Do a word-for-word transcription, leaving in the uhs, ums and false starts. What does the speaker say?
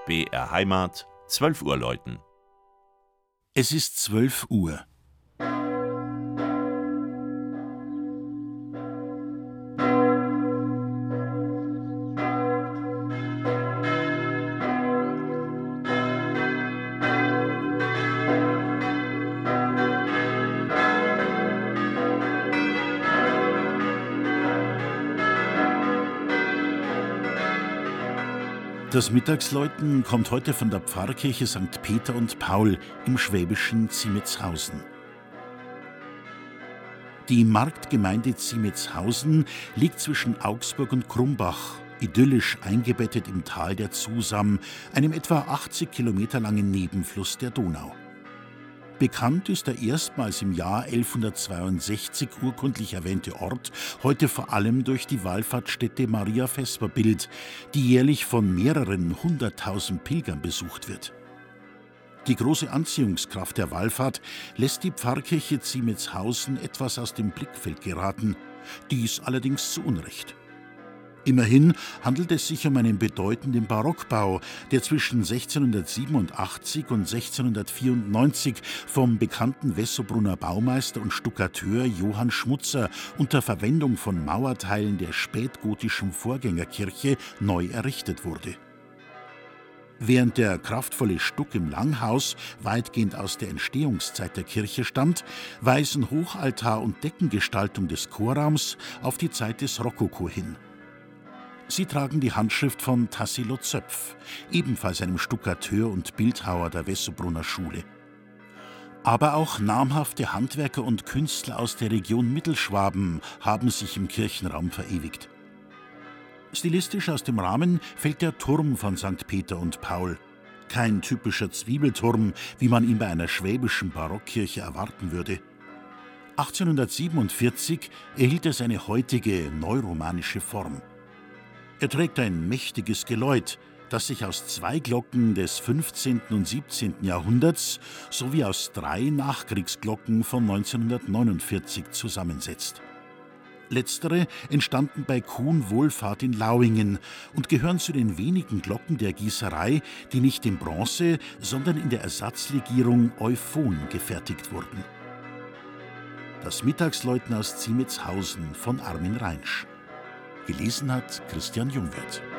B R Heimat, zwölf Uhr läuten. Es ist zwölf Uhr. Das Mittagsläuten kommt heute von der Pfarrkirche Sankt Peter und Paul im schwäbischen Ziemetshausen. Die Marktgemeinde Ziemetshausen liegt zwischen Augsburg und Krumbach, idyllisch eingebettet im Tal der Zusam, einem etwa achtzig Kilometer langen Nebenfluss der Donau. Bekannt ist der erstmals im Jahr elfhundertzweiundsechzig urkundlich erwähnte Ort heute vor allem durch die Wallfahrtsstätte Maria Vesperbild, die jährlich von mehreren hunderttausend Pilgern besucht wird. Die große Anziehungskraft der Wallfahrt lässt die Pfarrkirche Ziemetshausen etwas aus dem Blickfeld geraten, dies allerdings zu Unrecht. Immerhin handelt es sich um einen bedeutenden Barockbau, der zwischen sechzehnhundertsiebenundachtzig und sechzehnhundertvierundneunzig vom bekannten Wessobrunner Baumeister und Stuckateur Johann Schmutzer unter Verwendung von Mauerteilen der spätgotischen Vorgängerkirche neu errichtet wurde. Während der kraftvolle Stuck im Langhaus weitgehend aus der Entstehungszeit der Kirche stammt, weisen Hochaltar und Deckengestaltung des Chorraums auf die Zeit des Rokoko hin. Sie tragen die Handschrift von Tassilo Zöpf, ebenfalls einem Stuckateur und Bildhauer der Wessobrunner Schule. Aber auch namhafte Handwerker und Künstler aus der Region Mittelschwaben haben sich im Kirchenraum verewigt. Stilistisch aus dem Rahmen fällt der Turm von Sankt Peter und Paul. Kein typischer Zwiebelturm, wie man ihn bei einer schwäbischen Barockkirche erwarten würde. achtzehnhundertsiebenundvierzig erhielt er seine heutige neuromanische Form. Er trägt ein mächtiges Geläut, das sich aus zwei Glocken des fünfzehnten und siebzehnten Jahrhunderts sowie aus drei Nachkriegsglocken von neunzehnhundertneunundvierzig zusammensetzt. Letztere entstanden bei Kuhn Wohlfahrt in Lauingen und gehören zu den wenigen Glocken der Gießerei, die nicht in Bronze, sondern in der Ersatzlegierung Euphon gefertigt wurden. Das Mittagsläuten aus Ziemetshausen von Armin Reinsch. Gelesen hat Christian Jungwirth.